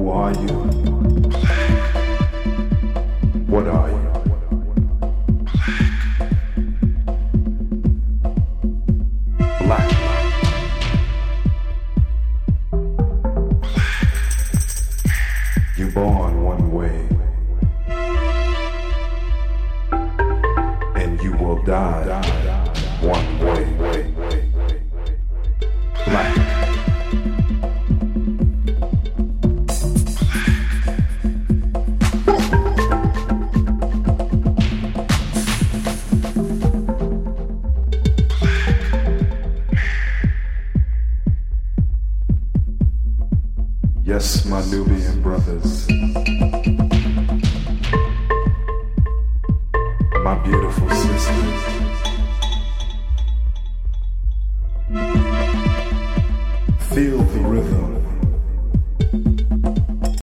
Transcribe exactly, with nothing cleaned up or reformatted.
Who are you? What are you? Black. You're born one way, and you will die one way. Black. Yes, my Nubian brothers, my beautiful sisters, feel the rhythm.